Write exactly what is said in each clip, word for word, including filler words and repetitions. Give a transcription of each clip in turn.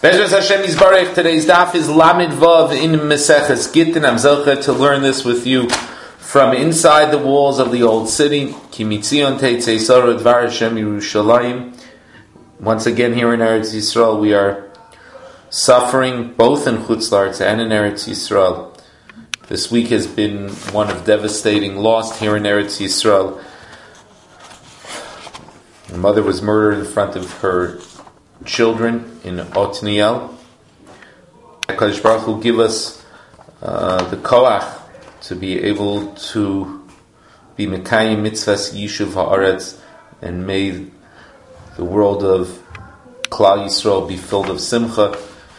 Bezras Hashem Yisbarech. Today's daf is Lamed Vav in Meseches Gittin. I'm zelcha to learn this with you from inside the walls of the old city. Ki mitzion teitzei Sora Dvar Hashem Yerushalayim. Once again, here in Eretz Yisrael, we are suffering both in Chutz La'aretz and in Eretz Yisrael. This week has been one of devastating loss here in Eretz Yisrael. My mother was murdered in front of her children in Otniel. HaKadosh Baruch Hu give us uh, the koach to be able to be mekayim mitzvahs yishuv haaretz, and may the world of Klal Yisrael be filled of simcha,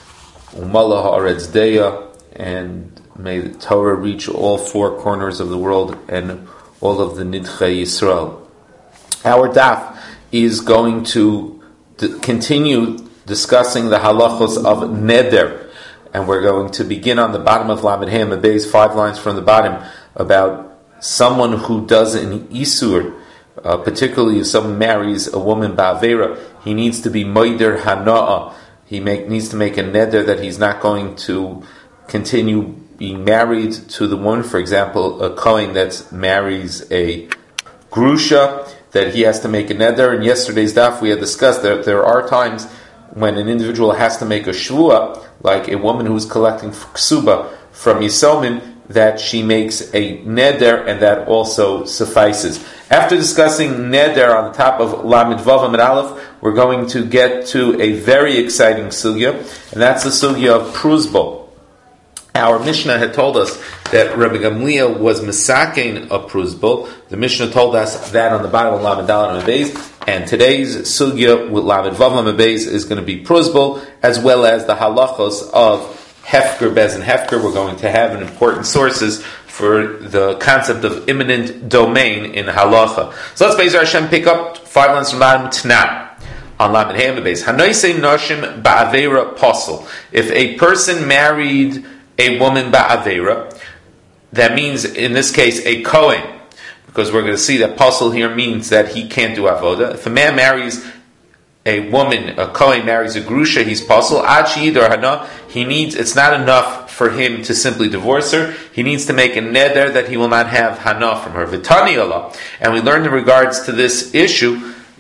umala haaretz deya, and may the Torah reach all four corners of the world and all of the nidchei Yisrael. Our daf is going to to continue discussing the halachos of neder, and we're going to begin on the bottom of Lamed Hey and Beis, five lines from the bottom, about someone who does an isur, uh, particularly if someone marries a woman ba'avera, he needs to be moider hana'ah. He make, needs to make a neder that he's not going to continue being married to the woman. For example, a kohen that marries a grusha, that he has to make a neder. In yesterday's daf, we had discussed that there are times when an individual has to make a shvua, like a woman who's collecting ksuba from Yisomim, that she makes a neder, and that also suffices. After discussing neder on the top of Lamed Vav Amud Aleph, we're going to get to a very exciting sugya, and that's the sugya of pruzbul. Our Mishnah had told us that Rabbi Gamliel was misakein a pruzbul. The Mishnah told us that on the bottom of Lamed Daled and Beis, and today's sugya with Lamed Vav Amud Beis is going to be pruzbul, as well as the halachos of hefker, bez, and hefker. We're going to have an important sources for the concept of imminent domain in halacha. So let's Be'ezer Hashem pick up five lines from bottom Tana on Lamed Hey and Beis. Hanoisei noshim ba'avera posel. If a person married a woman ba'avera, that means in this case a kohen, because we're going to see that posel here means that he can't do avoda. If a man marries a woman, a kohen marries a grusha, he's posel. Ad she'idor hana, he needs, it's not enough for him to simply divorce her. He needs to make a neder that he will not have hana from her. V'tani Allah, and we learned in regards to this issue,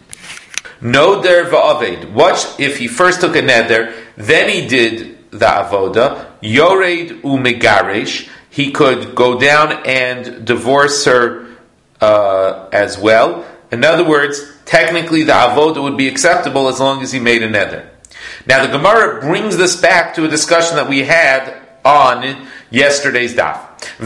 noder va'aved. What if he first took a neder, then he did the avoda, yored umegaresh, he could go down and divorce her uh, as well. In other words, technically the avoda would be acceptable as long as he made a neder. Now the Gemara brings this back to a discussion that we had on yesterday's daf.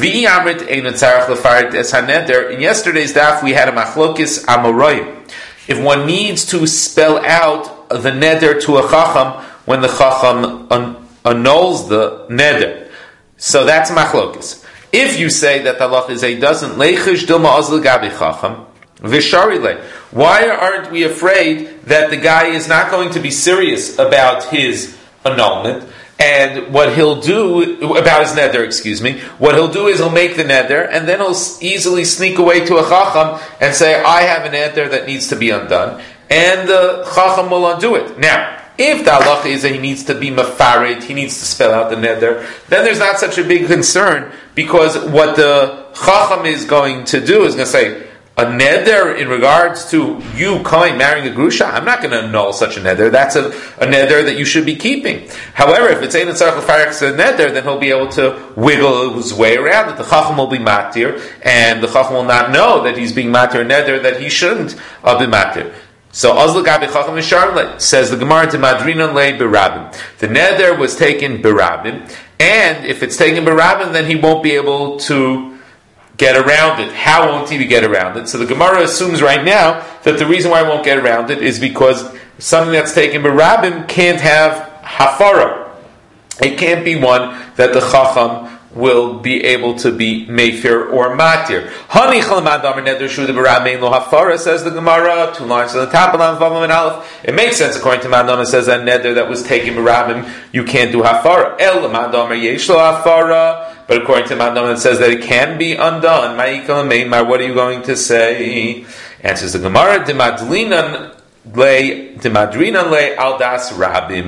In yesterday's daf we had a machlokis amoraim. If one needs to spell out the neder to a chacham when the chacham un- annuls the neder, so that's machlokis. If you say that the halach is a doesn't leichish dilma azl gabi chacham visharile, why aren't we afraid that the guy is not going to be serious about his annulment, and what he'll do about his neder? Excuse me. What he'll do is he'll make the neder, and then he'll easily sneak away to a chacham and say, "I have a neder that needs to be undone," and the chacham will undo it. Now, if the halacha is that he needs to be mafarid, he needs to spell out the neder, then there's not such a big concern, because what the chacham is going to do is going to say, a neder in regards to you coming marrying a grusha, I'm not going to annul such a neder. That's a, a neder that you should be keeping. However, if it's ein tzarich lefarek a neder, then he'll be able to wiggle his way around it. The chacham will be matir, and the chacham will not know that he's being matir a neder that he shouldn't uh, be matir. So, Azla Gabi Chacham Misharle, says the Gemara to Madrinan Le Berabim. The neder was taken Berabim, and if it's taken Berabim, then he won't be able to get around it. How won't he get around it? So the Gemara assumes right now that the reason why he won't get around it is because something that's taken Berabim can't have Hafara. It can't be one that the Chacham will be able to be meifir or matir. Hani chalamad amar neder shu the baramein lo hafara, says the Gemara, two lines on the top of Lamed Vav Amud Aleph. It makes sense according to Madama, says that neder that was taken barabim, you can't do hafara. El Madama yesh lo hafara, but according to Madama it says that it can be undone. Ma'ikal meimar, what are you going to say? Answers the Gemara, demadlinan le demadrinan le aldas rabim.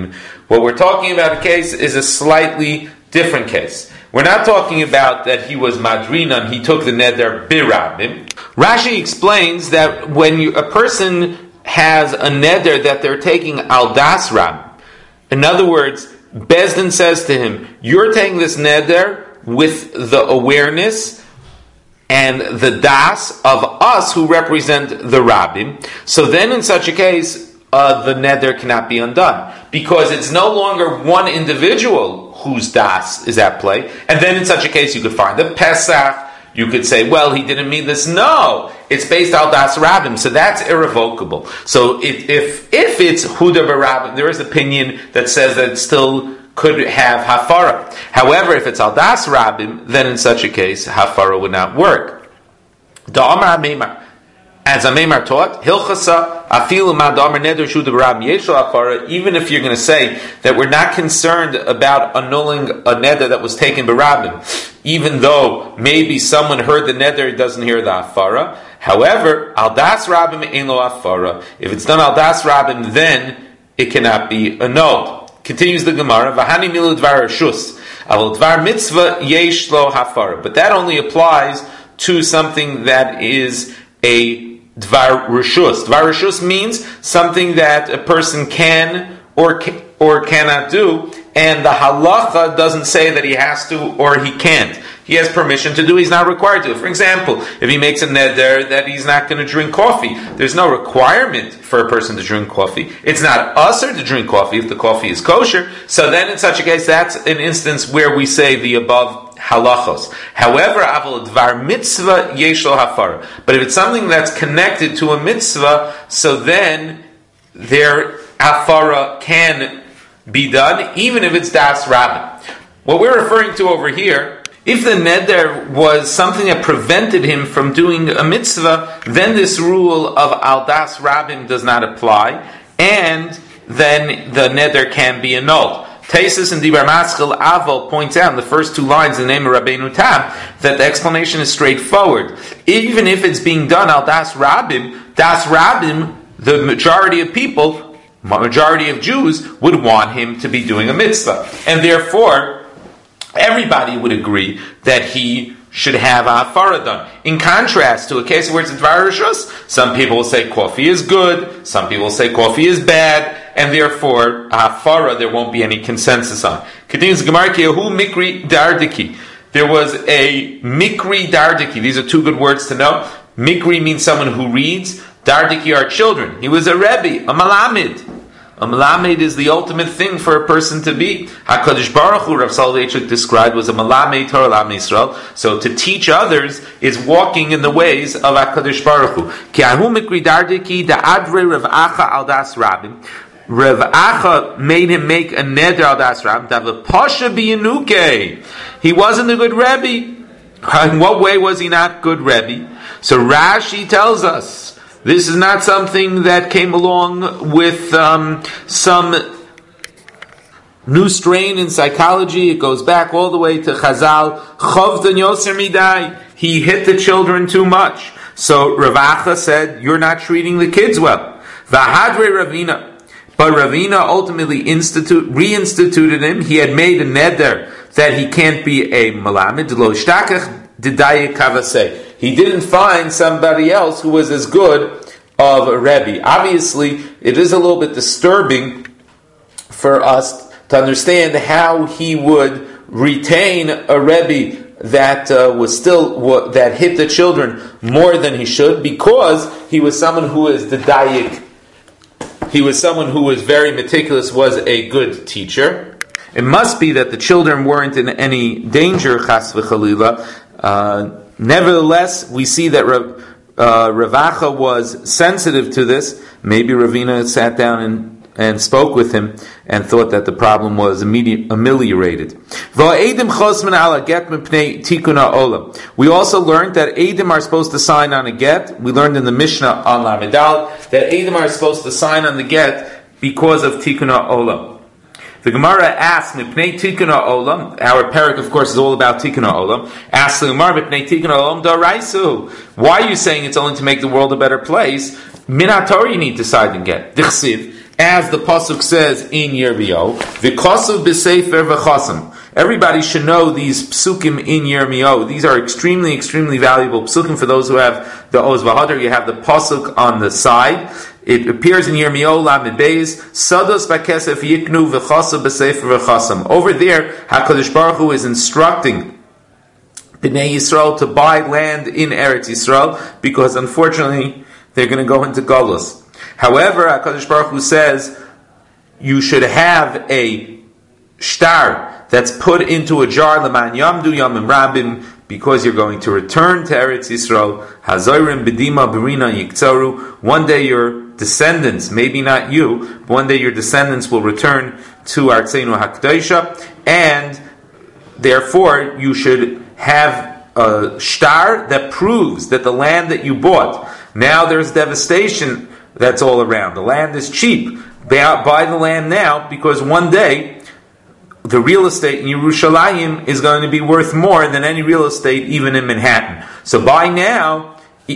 What we're talking about a case is a slightly different case. We're not talking about that he was madrina and he took the neder birabim. Rashi explains that when you, a person has a neder that they're taking al das rab, in other words, Bezdin says to him, you're taking this neder with the awareness and the das of us who represent the rabbim. So then in such a case, uh, the neder cannot be undone. Because it's no longer one individual whose das is at play. And then in such a case, you could find the Pesach. You could say, well, he didn't mean this. No, it's based al das rabbim, so that's irrevocable. So if if, if it's huda b'rabbim, there is opinion that says that it still could have hafara. However, if it's al das rabbim, then in such a case, hafara would not work. Da'amar meimar. As Amemar taught, Hilchasa afilu ma da'amar neder shuda b'rabbim yeshlo hafara. Even if you're going to say that we're not concerned about annulling a neder that was taken b'rabbim, even though maybe someone heard the neder, he doesn't hear the hafara. However, al das rabbim ein lo hafara. If it's done al das rabbim, then it cannot be annulled. Continues the Gemara, V'hani milu dvar reshus, al dvar mitzvah yesh lo hafara. But that only applies to something that is a dvar reshus. Dvar reshus means something that a person can or ca- or cannot do, and the halacha doesn't say that he has to or he can't. He has permission to do, he's not required to. For example, if he makes a neder that he's not going to drink coffee, there's no requirement for a person to drink coffee. It's not usher to drink coffee if the coffee is kosher. So then in such a case, that's an instance where we say the above halachos. However, aval dvar mitzvah yesh lo hafara. But if it's something that's connected to a mitzvah, so then their hafara can be done, even if it's das rabbin. What we're referring to over here, if the neder was something that prevented him from doing a mitzvah, then this rule of al das rabbin does not apply, and then the neder can be annulled. Taisus and Dibar Maschil Aval points out in the first two lines in the name of Rabbeinu Tam that the explanation is straightforward. Even if it's being done al das rabbim, das rabbim, the majority of people, majority of Jews, would want him to be doing a mitzvah. And therefore, everybody would agree that he should have a hafara done. In contrast to a case where it's a dvar reshus, some people will say coffee is good, some people will say coffee is bad, and therefore, a hafara there won't be any consensus on. Continues Gemara, Kehu mikri dardiki. There was a mikri dardiki. These are two good words to know. Mikri means someone who reads. Dardiki are children. He was a rebbe, a malamid. A malamed is the ultimate thing for a person to be. HaKadosh Baruch Hu, Rav Soloveitchik described, was a malamed Torah L'Am Yisrael. So to teach others is walking in the ways of HaKadosh Baruch Hu. Ki ahu mikri dardiki da'adre Rav Acha al das rabbim. Rav Acha made him make a neder al das rabbim. Dava pasha biyanuke. He wasn't a good rebbe. In what way was he not good rebbe? So Rashi tells us, this is not something that came along with um, some new strain in psychology. It goes back all the way to Chazal. Chovdan yoser midai. He hit the children too much. So Rav Acha said, you're not treating the kids well. Vahadre Ravina. But Ravina ultimately institute, reinstituted him. He had made a neder that he can't be a malamed. Lo shtakach didaye kavaseh. He didn't find somebody else who was as good of a Rebbe. Obviously, it is a little bit disturbing for us to understand how he would retain a Rebbe that uh, was still w- that hit the children more than he should, because he was someone who is the dayik. He was someone who was very meticulous, was a good teacher. It must be that the children weren't in any danger, chas v'chalila. Uh, Nevertheless, we see that Rav, uh, Rav Acha was sensitive to this. Maybe Ravina sat down and, and spoke with him and thought that the problem was ameliorated. We also learned that Eidim are supposed to sign on a get. We learned in the Mishnah on Lamedal that Eidim are supposed to sign on the get because of Tikkun Ha'olam. The Gemara asks, Mipnei Tikkun Ha'olam, our parak, of course, is all about Tikkun Ha'olam, asks the Gemara, Mipnei Tikkun Ha'olam D'Oraisu. Why are you saying it's only to make the world a better place? Min HaTorah you need to side and get. Dichsiv, as the pasuk says in Yirmiyahu, v'kosav b'sefer v'chasam. Everybody should know these psukim in Yirmiyahu. These are extremely, extremely valuable psukim for those who have the Oz V'Hadar. You have the pasuk on the side. It appears in Yirmiyahu Lamed Beis, Sados b'kesef yiknu v'chasav b'sefer v'chasam. Over there, HaKadosh Baruch Hu is instructing Bnei Yisrael to buy land in Eretz Yisrael, because unfortunately they're going to go into Golus. However, HaKadosh Baruch Hu says you should have a shtar that's put into a jar, L'man Yamdu Yamim Rabim, because you're going to return to Eretz Yisrael. Hazorim B'dima B'rina Yiktzaru. One day your descendants, maybe not you, but one day your descendants will return to Artzeinu HaKadoshah, and therefore you should have a shtar that proves that the land that you bought, now there's devastation that's all around. The land is cheap. Buy the land now, because one day the real estate in Yerushalayim is going to be worth more than any real estate even in Manhattan. So buy now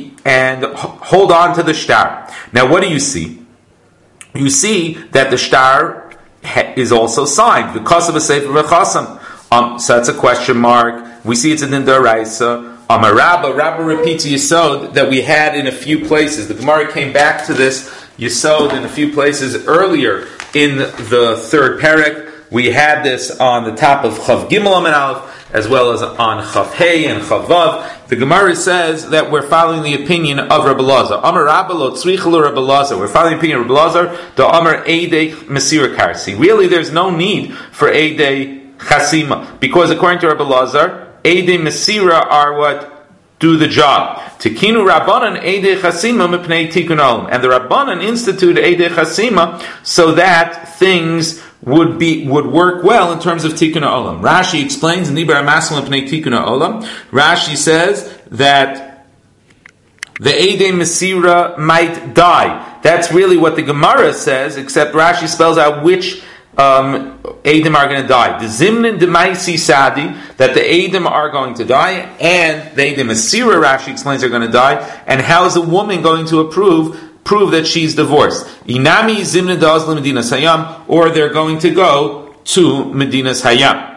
and hold on to the shtar. Now what do you see? You see that the shtar is also signed. Because of a sefer v'chasam. Um, so that's a question mark. We see it's in the Doraisa. Um, a Rabba, Rabba repeats a Yisod that we had in a few places. The Gemara came back to this Yisod in a few places earlier in the third parak. We had this on the top of Chav Gimel Amud Aleph, as well as on Chav Hey and Chav Vav. The Gemara says that we're following the opinion of Rabbi Lazar. Amar Rabba lo tzrich lo Rabbi Lazar. We're following the opinion of Rabbi Lazar. The Amar Eidei Mesira Karsi. Really, there's no need for Eidei Chasima, because according to Rabbi Lazar, Eidei Mesira are what do the job. Tikinu Rabbanan Eidei Chasima mipnei Tikkun Olam, and the Rabbanan institute Eidei Chasima so that things would be would work well in terms of Tikkun Olam. Rashi explains in Nibar Masal Pnei Tikkun Olam. Rashi says that the Eidei Mesira might die. That's really what the Gemara says, except Rashi spells out which um, Eidim are going to die. The Zimnin Demaisi Sadi, that the Eidim are going to die, and the Eidei Mesira, Rashi explains, are going to die. And how is a woman going to approve? Prove that she's divorced. Inami zimna dazla Medinas Hayam, or they're going to go to Medinas Hayam.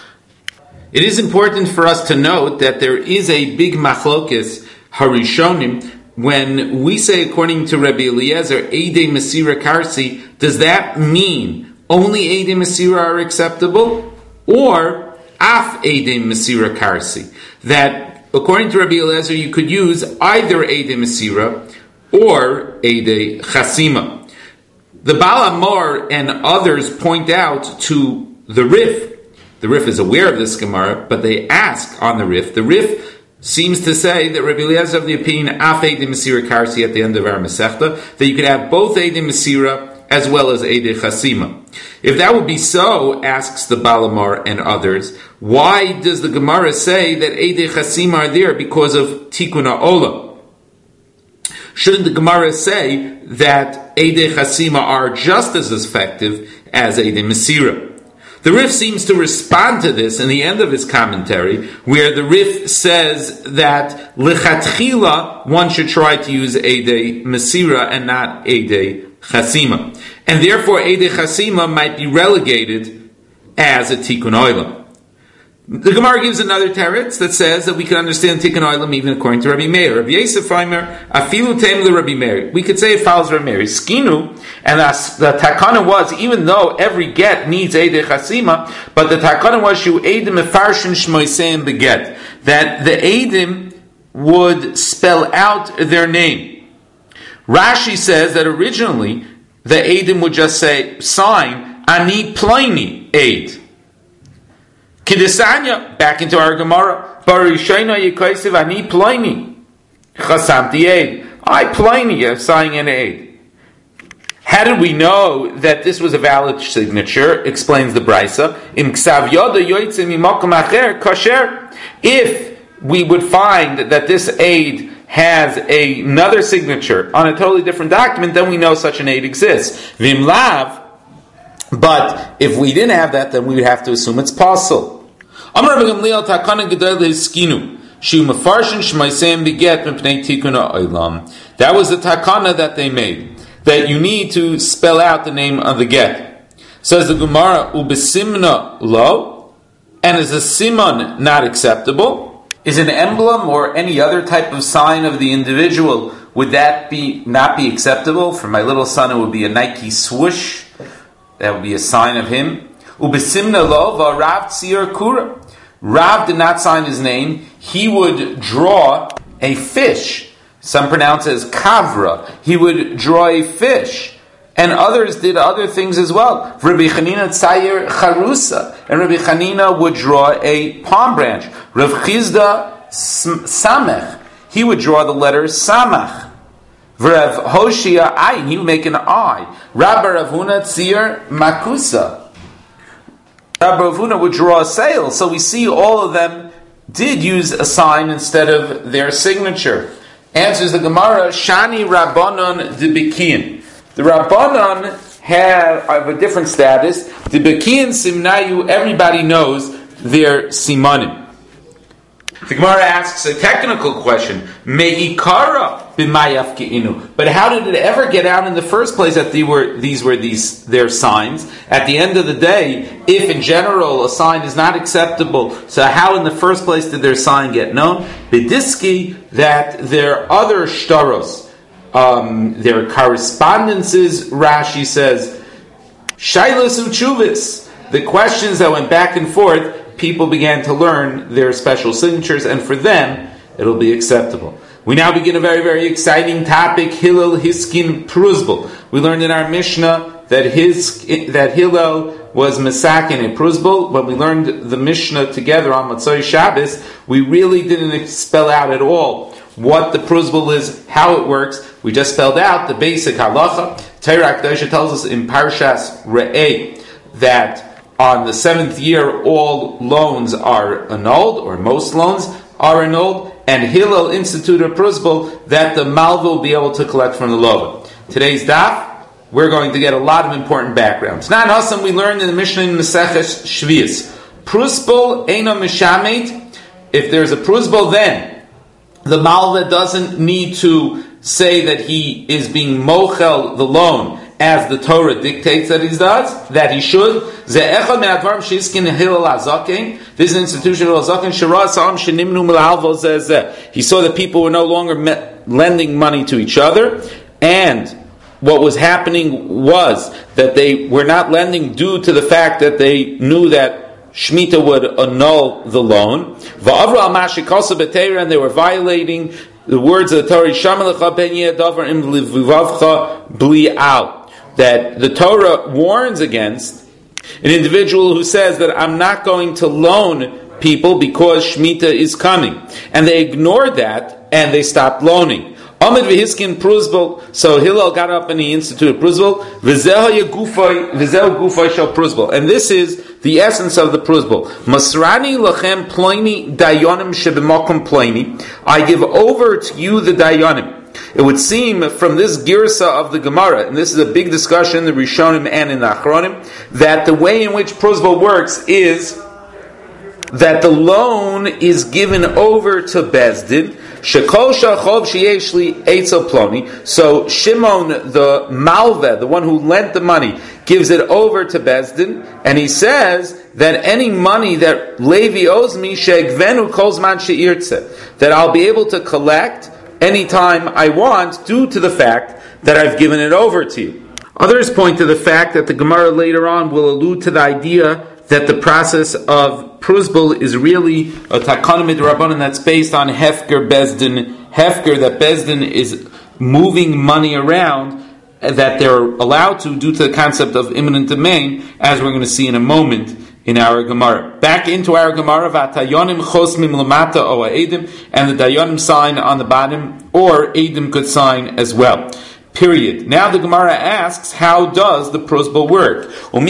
It is important for us to note that there is a big machlokes harishonim when we say, according to Rabbi Eliezer, Eidei Mesira Karsi. Does that mean only Eidei Mesira are acceptable, or Af Eidei Mesira Karsi? That according to Rabbi Eliezer, you could use either Eidei Mesira or Eidei Chasima. The Baal Amor and others point out to the Rif. The Rif is aware of this Gemara, but they ask on the Rif. The Rif seems to say that Rabbi Eliezer of the opinion Af Eidei Mesira Karsi at the end of our Masechta, that you could have both Eidei Mesira as well as Eidei Chasima. If that would be so, asks the Baal Amor and others, why does the Gemara say that Eidei Chasima are there because of Tikkun Olam? Shouldn't the Gemara say that Eidei Chasima are just as effective as Eidei Mesira? The Rif seems to respond to this in the end of his commentary, where the Rif says that Lechatchila, one should try to use Eidei Mesira and not Eidei Chasima. And therefore Eidei Chasima might be relegated as a Tikkun Olam. The Gemara gives another teretz that says that we can understand Tikkun Olam even according to Rabbi Meir. Rabbi Yosef Aimer, Afilu Tem le Rabbi Meir. We could say it follows Rabbi Meir. Skinu, and the takana was, even though every get needs Eidei Chasima, but the takana was Shu Eidim Mefarshin Shmoiseim Beget, that the Eidim would spell out their name. Rashi says that originally the Eidim would just say, sign, Ani Pliny Eid. Kidesanya, back into our Gemara, Barishayna Yekaisev Ani Pliny Chasamti Eid. I Pliny signing an Eid. How did we know that this was a valid signature? Explains the Brisa. Im Ksav Yoda Yoitze Mimakom Acher Kasher. If we would find that this Eid has a, another signature on a totally different document, then we know such an Eid exists. Vim Lav. But if we didn't have that, then we would have to assume it's possible. Amar Rabbi Gamliel takana gedol leskinu shu mefarshin shmaisem beget mipnei tikkun ha'olam. That was the takana that they made, that you need to spell out the name of the get. Says the Gemara, ubesimna lo, and is a simon not acceptable? Is an emblem or any other type of sign of the individual, would that be not be acceptable? For my little son, it would be a Nike swoosh. That would be a sign of him. Ubesimna lo v'Rav tzir kura. Rav did not sign his name. He would draw a fish. Some pronounce it as kavra. He would draw a fish. And others did other things as well. Rabbi Chanina tzayer charusa. And Rabbi Chanina would draw a palm branch. Rav Chizda samech. He would draw the letter samach. Rav Hoshia ayin. He would make an eye. Rabbi Rav Huna tzir makusa. Rabbi Rav Huna would draw a sail. So we see all of them did use a sign instead of their signature. Answers the Gemara, Shani Rabbanon Dibikian. The Rabbanon have, have a different status. Dibikian Simnayu, everybody knows their Simanim. The Gemara asks a technical question. Me'ikara b'mayaf ke'inu. But how did it ever get out in the first place that they were, these were these their signs? At the end of the day, if in general a sign is not acceptable, so how in the first place did their sign get known? B'diski, that their other shtaros, um, their correspondences, Rashi says, shailos u'chuvis, the questions that went back and forth, people began to learn their special signatures, and for them, it'll be acceptable. We now begin a very, very exciting topic, Hillel Hiskin Pruzbul. We learned in our Mishnah that his that Hillel was Mesakin and Pruzbul. When we learned the Mishnah together on Matzoi Shabbos, we really didn't spell out at all what the Pruzbul is, how it works. We just spelled out the basic halacha. Torah Kedosha tells us in Parshas Re'eh that on the seventh year, all loans are annulled, or most loans are annulled, and Hillel instituted a pruzbul that the malva will be able to collect from the lova. Today's daf, we're going to get a lot of important backgrounds. Now, in Hasam, we learned in the Mishnah in Maseches Shvius, pruzbul eino mishamet. If there's a pruzbul, then the malva doesn't need to say that he is being mochel the loan, as the Torah dictates that he does, that he should. This is an institution of Azaken. He saw that people were no longer met, lending money to each other, and what was happening was that they were not lending due to the fact that they knew that Shemitah would annul the loan. And they were violating the words of the Torah, that the Torah warns against an individual who says that I'm not going to loan people because Shemitah is coming. And they ignored that and they stopped loaning. Amid v'hiskin pruzbul. So Hillel got up and he instituted pruzbul. V'zehu gufay shel pruzbul. And this is the essence of the pruzbul. Masrani lachem ploini dayanim shebemakom ploini. I give over to you the dayanim. It would seem from this girsa of the Gemara, and this is a big discussion in the Rishonim and in the Achronim, that the way in which pruzbul works is that the loan is given over to Bezdin. Shekol shachov sheyeshli eitzel ploni. So Shimon, the malveh, the one who lent the money, gives it over to Bezdin, and he says that any money that Levi owes me, she'egvenu kol zman she'irtze, that I'll be able to collect anytime I want, due to the fact that I've given it over to you. Others point to the fact that the Gemara later on will allude to the idea that the process of pruzbul is really a takana midrabanan that's based on hefker bezdin, hefker, that bezdin is moving money around that they're allowed to due to the concept of imminent domain, as we're going to see in a moment in our Gemara. Back into our Gemara, v'atayonim chosmim lamata o edim, and the dayonim sign on the bottom, or edim could sign as well. Period. Now the Gemara asks, how does the pruzbul work?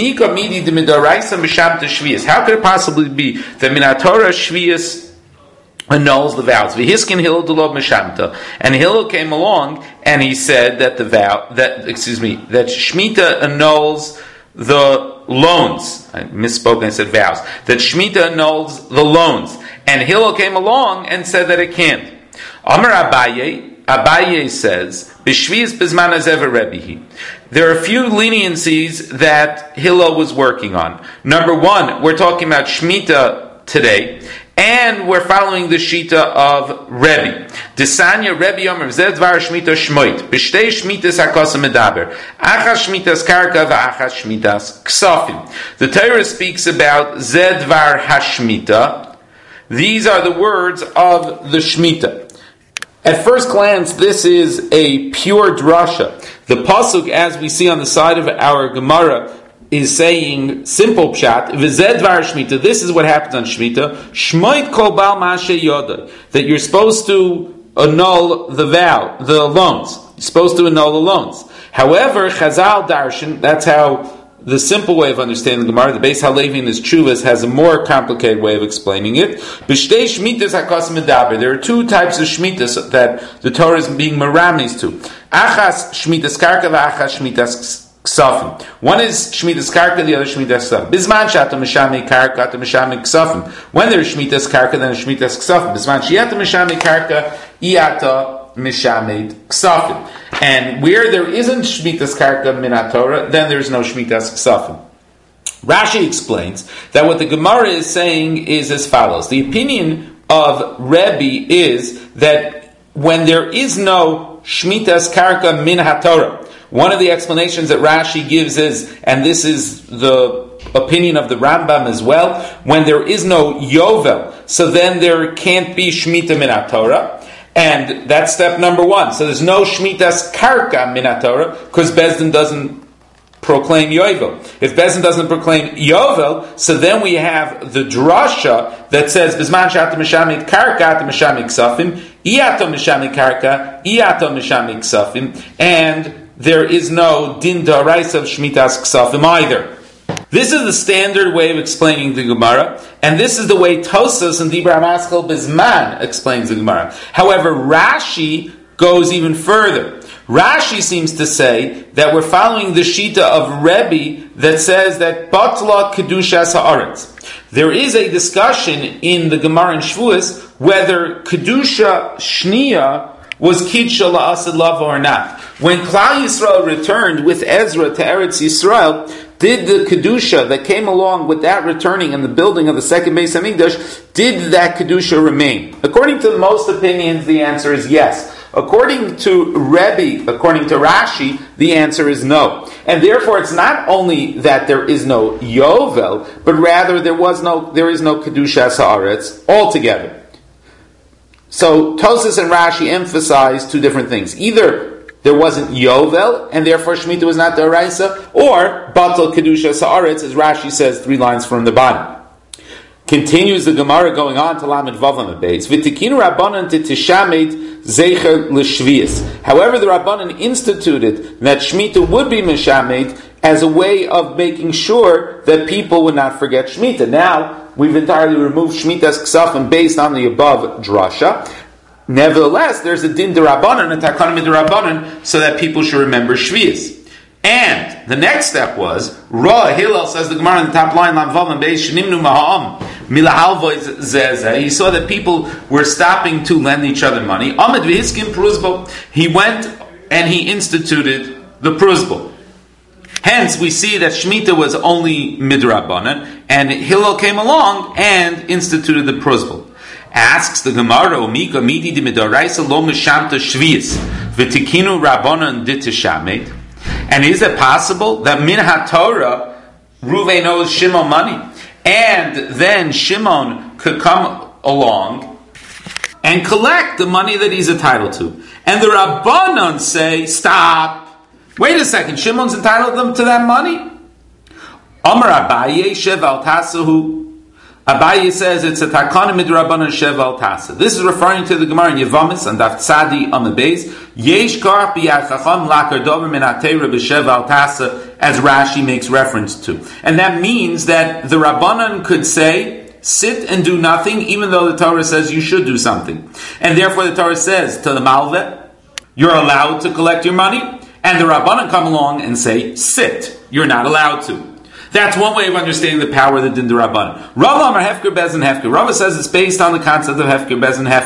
How could it possibly be that minatora shvius annuls the vows? V'hiskin Hillel d'lo meshamta, and Hillel came along and he said that the vow, that excuse me, that Shemitah annuls the loans. I misspoke, I said vows. That Shemitah annuls the loans, and Hillel came along and said that it can't. Amar Abaye, Abaye says, B'shvius bizman hazever Rebbehi. There are a few leniencies that Hillel was working on. Number one, we're talking about Shemitah today, and we're following the Shita of Rebbe. Desanya Rebbe Yomer Zed Dvar Shemitah Shmoit. B'shtei Shmitas Hakasa Medaber. Achas Shmitas Karka v'achas Shmitas Ksafim. The Torah speaks about Zed Dvar Hashmita. These are the words of the Shemitah. At first glance, this is a pure drasha. The pasuk, as we see on the side of our Gemara, is saying simple pshat. V'zed dvar shmita. This is what happens on Shmita. Shmoit kol bal mashe yoda. That you're supposed to annul the vow, the loans. You're supposed to annul the loans. However, Chazal darshan. That's how the simple way of understanding the Gemara. The Beis Halevi in his Chuvas has a more complicated way of explaining it. B'shtei shmitas hakas medaber. There are two types of shmitas that the Torah is being meramis to. Achas shmitas karka v'achas shmitas ksafim. One is shmitas karka, the other shmitas ksafim. Bizman shata mishame karka, ta mishame ksafim. When there is shmitas karka, then shmitas ksafim. Bizman shiata mishame karka, iata mishamed ksafim. And where there isn't shmitas karka min haTorah, then there is no shmitas ksafim. Rashi explains that what the Gemara is saying is as follows. The opinion of Rebbe is that when there is no shmitas karka min haTorah, one of the explanations that Rashi gives is, and this is the opinion of the Rambam as well, when there is no Yovel, so then there can't be Shemitah min haTorah, and that's step number one. So there's no Shmitas Karka min haTorah, because Bezdin doesn't proclaim Yovel. If Bezdin doesn't proclaim Yovel, so then we have the drasha that says, Bizman shata mishamit karka, ata mishamit ksafim, iato mishamit karka, iato mishamit ksafim, and there is no din da'oraisa of shmitas ksafim either. This is the standard way of explaining the Gemara, and this is the way Tosas and Dibra Maskal Bizman explains the Gemara. However, Rashi goes even further. Rashi seems to say that we're following the Shita of Rebbe that says that Batla Kedushas Haaretz. There is a discussion in the Gemara in Shavuos whether Kedusha Shniya was Kidsha La'asad Lava or not. When Klal Yisrael returned with Ezra to Eretz Yisrael, did the Kedusha that came along with that returning and the building of the second Beis Hamikdash, did that Kedusha remain? According to most opinions, the answer is yes. According to Rebbe, according to Rashi, the answer is no. And therefore, it's not only that there is no Yovel, but rather there was no, there is no Kedushas Haaretz altogether. So Tosas and Rashi emphasize two different things. Either there wasn't Yovel, and therefore Shemitah was not D'oraisa, or Batal Kedushas Haaretz, as Rashi says three lines from the bottom. Continues the Gemara going on to Lamed Vav on the base. V'tikinu Rabbanan titishamed zecher l'shvius. However, the Rabbanan instituted that Shemitah would be mishamed as a way of making sure that people would not forget Shemitah. Now, we've entirely removed Shemitah's ksafim based on the above drasha. Nevertheless, there's a din d'Rabbanan, a takana d'Rabbanan, so that people should remember Shvius. And the next step was, Ra Hillel says the Gemara in the top line, Shnimnu Maham, Milahalvoy Zeze. He saw that people were stopping to lend each other money. Ahmed V'hiskim Pruzbo. He went and he instituted the Pruzbo. Hence, we see that Shemitah was only midrabanan, and Hillel came along and instituted the Pruzbo. Asks the Gemara, Omika midi di midoraisa lo mishamta shvius v'tikinu rabbanan ditishamed. And is it possible that min haTorah Ruvain owes Shimon money, and then Shimon could come along and collect the money that he's entitled to, and the Rabbanon say, stop, wait a second, Shimon's entitled them to that money? Amar Abaye shev al tasahu. Abaye says it's a takana midrabanan shev al tasa. This is referring to the Gemara in Yevamis and Daf Tzadi on the base. Yesh kar b'yad chacham lakar dover min haTorah b'shev al tasa, as Rashi makes reference to, and that means that the Rabbanan could say, sit and do nothing, even though the Torah says you should do something, and therefore the Torah says to the Malveh, you're allowed to collect your money, and the Rabbanan come along and say, sit, you're not allowed to. That's one way of understanding the power of the Din D'Rabbanan. Rava Amar Hefker Bezin Hefker. Rava says it's based on the concept of Hefker Bezin Hefker.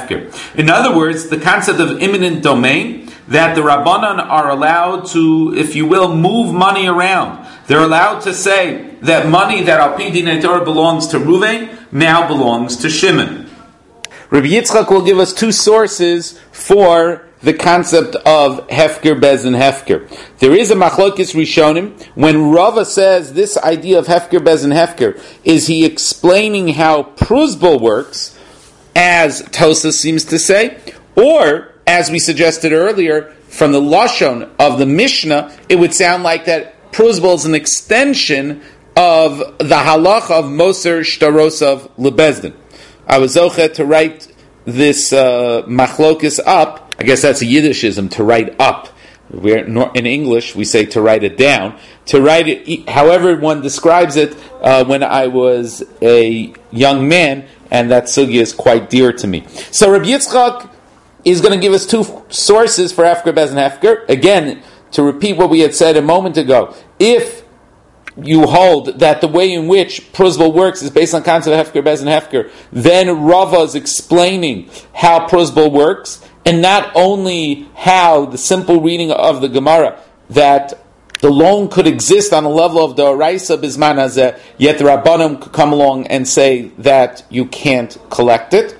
hefker. In other words, the concept of imminent domain, that the Rabbanan are allowed to, if you will, move money around. They're allowed to say that money that al pi dinei Torah belongs to Ruvain now belongs to Shimon. Rabbi Yitzchak will give us two sources for the concept of Hefker Bezin Hefker. There is a Machlokes Rishonim. When Rava says this idea of Hefker Bezin Hefker, is he explaining how Pruzbul works, as Tosas seems to say, or, as we suggested earlier, from the Lashon of the Mishnah, it would sound like that Pruzbul is an extension of the halacha of Moser Shtarosav Lebezdin. I was zochet to write this uh, machlokes up. I guess that's a Yiddishism, to write up. We're, in English, we say to write it down. To write it, however one describes it, uh, when I was a young man, and that sugya is quite dear to me. So Rabbi Yitzchak is going to give us two sources for Hefker Bezin Hefker. Again, to repeat what we had said a moment ago, if you hold that the way in which Pruzbul works is based on concept of Hefker Bezin Hefker, then Rava is explaining how Pruzbul works, and not only how the simple reading of the Gemara, that the loan could exist on a level of the Oraisa Bizman Hazeh, yet the Rabbanim could come along and say that you can't collect it.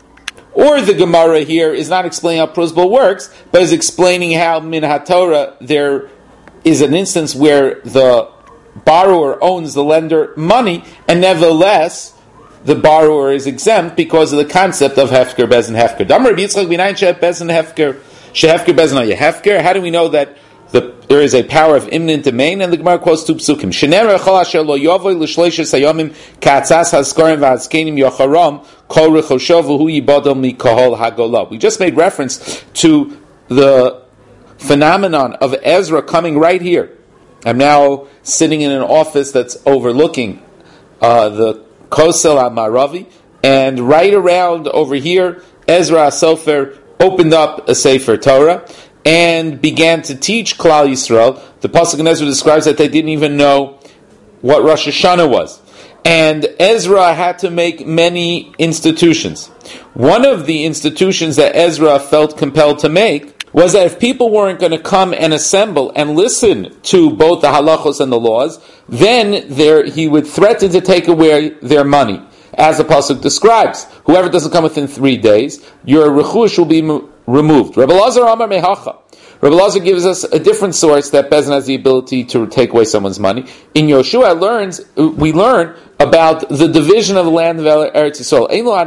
Or the Gemara here is not explaining how Pruzbul works, but is explaining how Min HaTorah there is an instance where the borrower owns the lender money, and nevertheless the borrower is exempt because of the concept of Hefker Bezin Hefker. Damar Yitzchak b'inayin sheh Bezin Hefker, sheh Hefker Bezin Hefker. How do we know that the, there is a power of imminent domain? And the Gemara quotes two psukim. Shenera echol asher lo yovoy l'shleishes hayomim ka'atzas haskorim v'azkenim yocharam kol rechosho v'hu yibodol mikahol hagolah. We just made reference to the phenomenon of Ezra coming right here. I'm now sitting in an office that's overlooking uh, the Kosel HaMaravi, and right around over here, Ezra HaSofer opened up a Sefer Torah and began to teach Klal Yisrael. The Pasuk in Ezra describes that they didn't even know what Rosh Hashanah was. And Ezra had to make many institutions. One of the institutions that Ezra felt compelled to make was that if people weren't going to come and assemble and listen to both the halachos and the laws, then there he would threaten to take away their money. As the pasuk describes, whoever doesn't come within three days, your rechush will be m- removed. Rebbe Lazar Amar Mehacha. Rebbe Lazar gives us a different source that Bezin has the ability to take away someone's money. In Yoshua learns, we learn about the division of the land of Eretz Yisrael.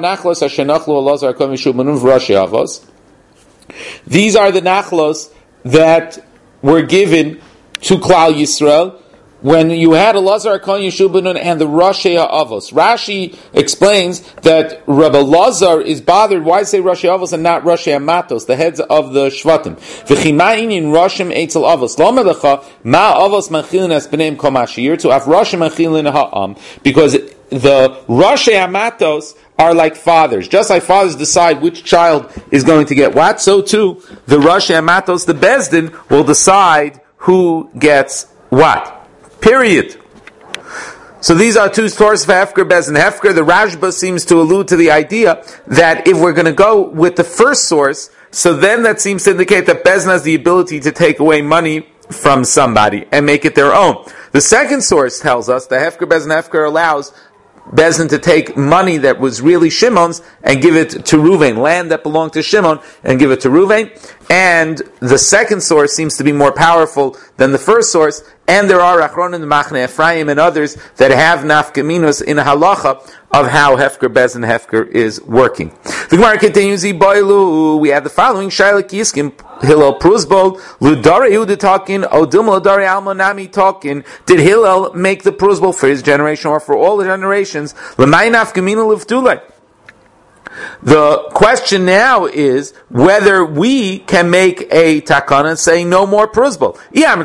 These are the nachlos that were given to Klal Yisrael when you had Elazar HaKohen Yeshua ben Nun and the Rashi HaAvos. Rashi explains that Rabbi Lazar is bothered. Why say Rashi HaAvos and not Rashi HaMatos, the heads of the Shvatim? V'chima'in in Rashim Eitzel Avos. Lo melecha ma Avos manchilin es b'neim kol mashir to af Rashim manchilin ha'am, because the Rashi HaMatos are like fathers. Just like fathers decide which child is going to get what, so too the Rashi HaMatos, the Bezdin, will decide who gets what. Period. So these are two sources for Hefker, Bezin, Hefker. The Rashba seems to allude to the idea that if we're going to go with the first source, so then that seems to indicate that Bezin has the ability to take away money from somebody and make it their own. The second source tells us that Hefker, Bezin, Hefker allows Bezin to take money that was really Shimon's and give it to Ruvain, land that belonged to Shimon, and give it to Ruvain. And the second source seems to be more powerful than the first source. And there are Achronim, the Machne Ephraim, and others that have nafkaminos in a halacha of how Hefker, Bezin, Hefker is working. The Gemara continues, we have the following, Shaila Kiskim, Hillel Pruzbol, Ludari Yehuda talking, Odum Ludari Almonami talking. Did Hillel make the Pruzbol for his generation or for all the generations? L'may nafkamina livtulei. The question now is whether we can make a takana saying no more pruzbal.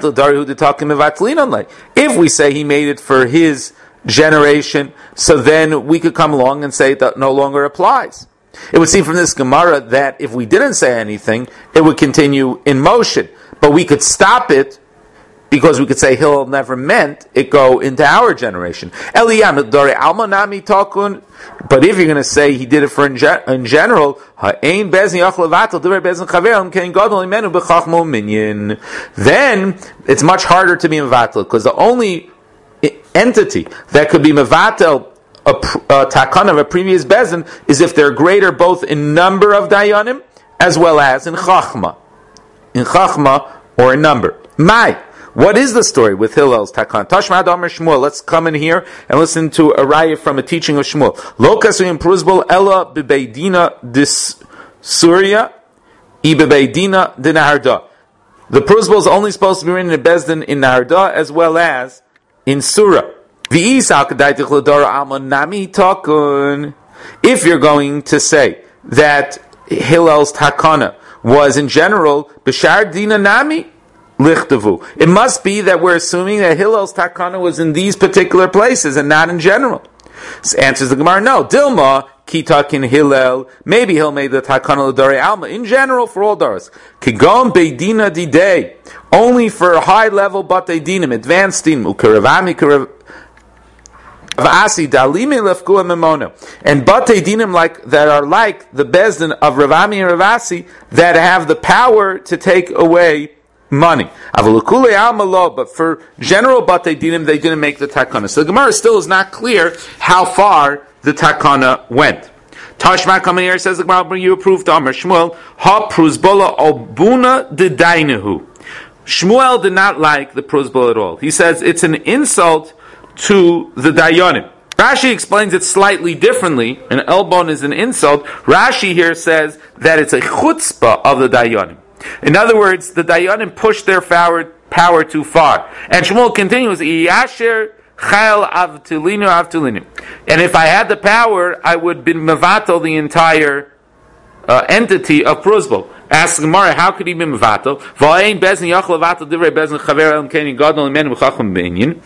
If we say he made it for his generation, so then we could come along and say that no longer applies. It would seem from this Gemara that if we didn't say anything, it would continue in motion. But we could stop it because we could say Hillel never meant it go into our generation. But if you're going to say he did it for in, ge- in general, then it's much harder to be mevatel, because the only entity that could be mevatel a, a takana of a previous bezin is if they're greater both in number of dayanim as well as in chachma, in chachma or in number. Mai. What is the story with Hillel's takan? Tashmad Amar Shmuel. Let's come in here and listen to a raya from a teaching of Shmuel. Lo kasuyim pruzbol ella bebeidina dis Surya i bebeidina de Naharda. The pruzbol is only supposed to be written in Bezdin in Naharda as well as in Surah. If you're going to say that Hillel's takana was in general b'shar dina nami. It must be that we're assuming that Hillel's takana was in these particular places and not in general. So answers the Gemara, no. Dilma, kitakin Hillel, maybe he'll make the takana l'dorei alma, in general for all doras. Kigon beidina didei, only for high level batei dinim, advanced dinim, ukaravami karavasi, dalimi lefkua memona. And batei dinim like, that are like the bezdin of Ravami and Ravasi, that have the power to take away money. But for general batei dinim, they didn't make the takana. So the Gemara still is not clear how far the takana went. Tashma coming here says the Gemara, I'll bring you a proof to Amar Shmuel. Ha pruzbola obuna de dainahu. Shmuel did not like the pruzbola at all. He says it's an insult to the dayanim. Rashi explains it slightly differently. An elbon is an insult. Rashi here says that it's a chutzpah of the dayanim. In other words, the Dayanim pushed their power, power too far. And Shmuel continues, Iyasher chayel avtulinu avtulinu. And if I had the power, I would be mevatel the entire uh, entity of Pruzbol. Ask Gemara, how could he be mevatel? V'ayin bezni yachol vatel divrei bezni chaver el mkeni gadol imenu v'chacham b'inyin.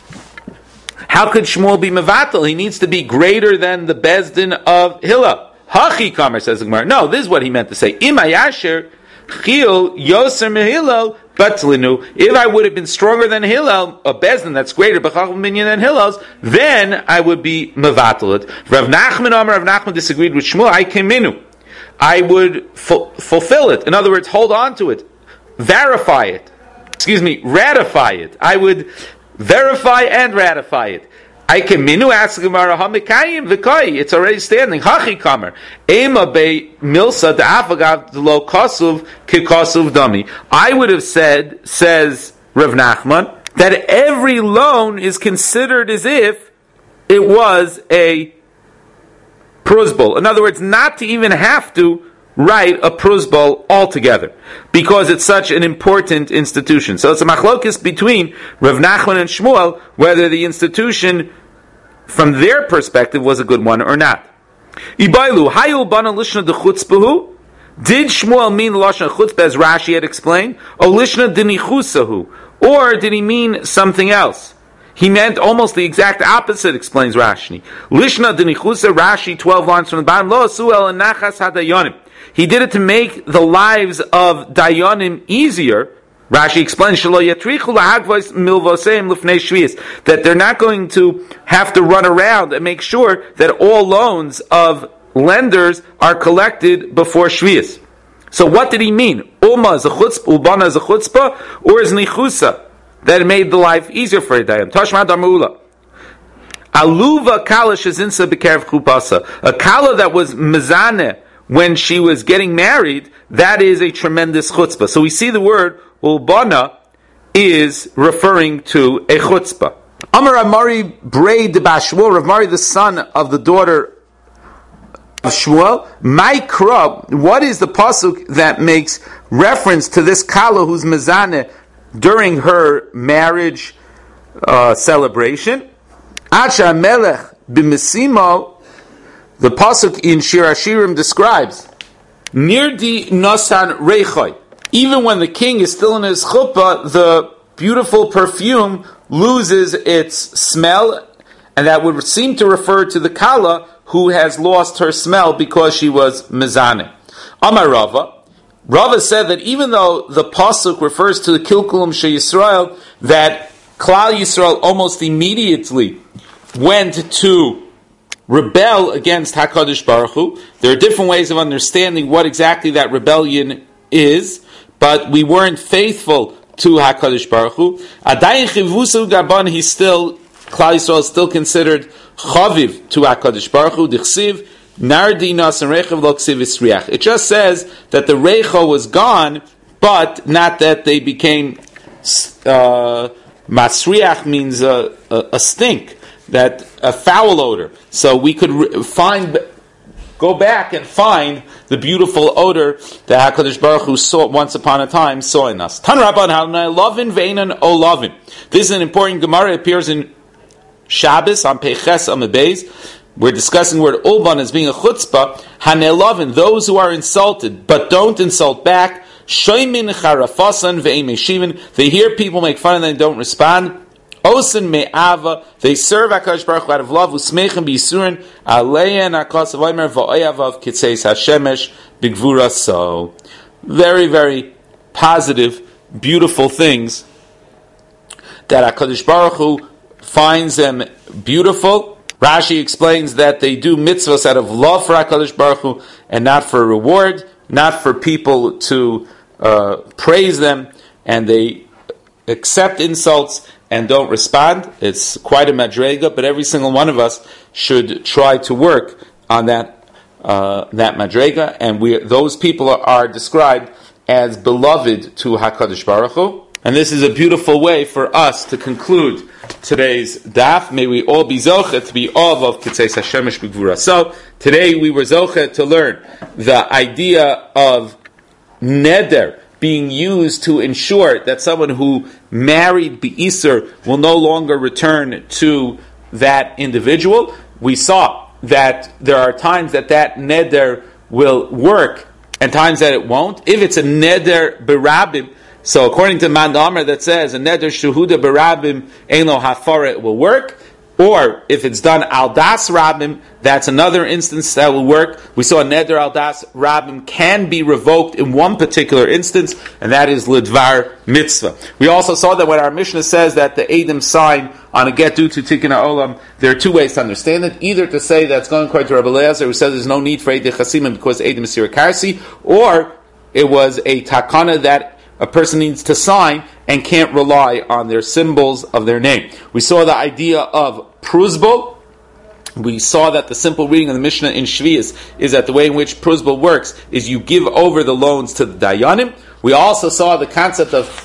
How could Shmuel be mevatel? He needs to be greater than the bezdin of Hillel. Hachi kamer, says the Gemara. No, this is what he meant to say. Imayasher Chil Yoser Mehillel Batlinu. If I would have been stronger than Hillel, a bezdin that's greater b'chacham minyan than Hillel's, then I would be mevatel it. Rav Nachman Amar, Rav Nachman disagreed with Shmuel. I keminu. I would fu- fulfill it. In other words, hold on to it, verify it. Excuse me, ratify it. I would verify and ratify it. I can minu ask Gemara hamikayim v'kai. It's already standing. Hachi kamer ema be milsa da'afagav lo kasuv kikasuv dami. I would have said, says Rav Nachman, that every loan is considered as if it was a pruzbol. In other words, not to even have to write a pruzbol altogether, because it's such an important institution. So it's a machlokis between Rav Nachman and Shmuel whether the institution from their perspective was a good one or not. Ibailu hayul bana lishna de chutzpahu. Did Shmuel mean lashna chutzpah as Rashi had explained, or lishna denichusahu, or did he mean something else? He meant almost the exact opposite, explains Rashi. Lishna denichusa, Rashi twelve lines from the bottom. Lo asuel and nachas hadayonim. He did it to make the lives of dayanim easier. Rashi explains that they're not going to have to run around and make sure that all loans of lenders are collected before Shvius. So what did he mean? Ulma is a chutzpah, Ulbana is a chutzpah, or is nichusa that it made the life easier for a dayam? Tashma Darmula. Aluva kala shezinsa b'kerev chupasa. A kala that was mezaneh when she was getting married, that is a tremendous chutzpah. So we see the word Ulbana is referring to a chutzpah. Amar Amari Brei de Bashmuel, Rav Mari, the son of the daughter of Shmuel, Maikra, what is the pasuk that makes reference to this kala who's mezaneh during her marriage uh, celebration? Acha melech b'mesimo, the pasuk in Shir Hashirim describes, Nirdi nosan reichoi. Even when the king is still in his chuppah, the beautiful perfume loses its smell, and that would seem to refer to the kala who has lost her smell because she was mezaneh. Amar Rava, Rava said that even though the pasuk refers to the Kilkulum She Yisrael, that Klal Yisrael almost immediately went to rebel against HaKadosh Baruch Hu. There are different ways of understanding what exactly that rebellion is, but we weren't faithful to HaKadosh Baruch Hu. Adayin Chivusu Gaban, he's still, Klal Yisrael is still considered Chaviv to HaKadosh Baruch Hu. Dichsiv, Nardi Nas and Rechav Lo Ksiv Isriach. It just says that the Recha was gone, but not that they became, uh, Masriach means a, a, a stink, that a foul odor. So we could re- find, go back and find the beautiful odor that HaKadosh Baruch Hu saw once upon a time saw in us. Tan Rabban Halnai Lovin Veinan O Lovin. This is an important Gemara. It appears in Shabbos on Peiches Amabez. We're discussing the word Ulban as being a chutzpah. Hanei Lovin, those who are insulted but don't insult back. Shoimin Charafasan Ve'imei Shivin. They hear people make fun and they don't respond. Osin me'ava, they serve HaKadosh Baruch Hu out of love, usmeichen b'yisurin, aleyen HaKos v'omer v'oyavav kitzeis HaShemesh b'gvura. So, very, very positive, beautiful things that HaKadosh Baruch Hu finds them beautiful. Rashi explains that they do mitzvahs out of love for HaKadosh Baruch Hu and not for reward, not for people to uh, praise them, and they accept insults and don't respond. It's quite a madrega, but every single one of us should try to work on that uh, that madrega, and we those people are, are described as beloved to HaKadosh Baruch Hu. And this is a beautiful way for us to conclude today's daf. May we all be zochet to be all of Kitzeis HaShemesh B'Gvura. So today we were zochet to learn the idea of neder being used to ensure that someone who married Be'isr will no longer return to that individual. We saw that there are times that that neder will work and times that it won't. If it's a neder berabim, so according to Man Amar that says a neder shuhuda berabim ein lo hafara, it will work. Or if it's done al das rabim, that's another instance that will work. We saw neder al das rabim can be revoked in one particular instance, and that is lidvar mitzvah. We also saw that when our Mishnah says that the Eidim sign on a get due to tikkun ha'olam, there are two ways to understand it. Either to say that's going according to Rabbi Eliezer, who says there's no need for Eidim chasimim because Eidim is sirakarsi, or it was a takana that a person needs to sign and can't rely on their symbols of their name. We saw the idea of pruzbul. We saw that the simple reading of the Mishnah in Shvius is that the way in which pruzbul works is you give over the loans to the dayanim. We also saw the concept of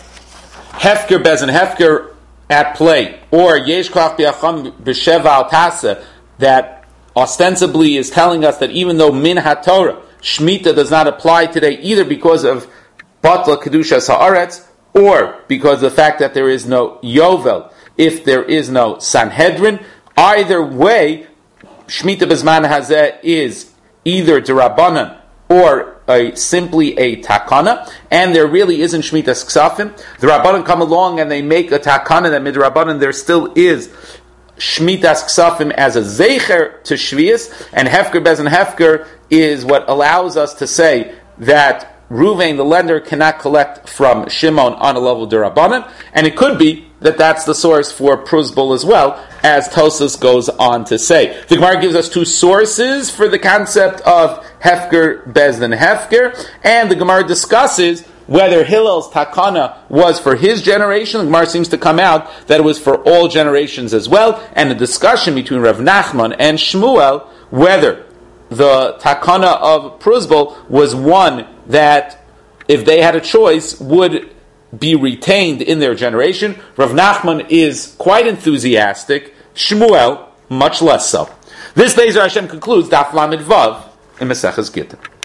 hefker bezin, hefker at play, or yesh koach biacham b'sheva al tasa, that ostensibly is telling us that even though min haTorah, Shemitah does not apply today either because of Batla Kedushas Haaretz, or because of the fact that there is no Yovel, if there is no Sanhedrin. Either way, Shemitah Bezman Hazeh is either D'Rabbanan or a, simply a Takana, and there really isn't Shemitah's Ksafim. The Rabbanan come along and they make a Takana that Midrabbanan there still is Shemitah's Ksafim as a Zecher to Shvius, and Hefker Bezan Hefker is what allows us to say that Ruvain, the lender, cannot collect from Shimon on a level D'Rabbanan, and it could be that that's the source for Pruzbul as well, as Tosas goes on to say. The Gemara gives us two sources for the concept of Hefker, Bezdin, Hefker, and the Gemara discusses whether Hillel's Takana was for his generation. The Gemara seems to come out that it was for all generations as well, and a discussion between Rav Nachman and Shmuel whether the Takana of Pruzbul was one that, if they had a choice, would be retained in their generation. Rav Nachman is quite enthusiastic, Shmuel much less so. This Be'ezer Hashem concludes Daf Lamed Vav in Maseches Gittin.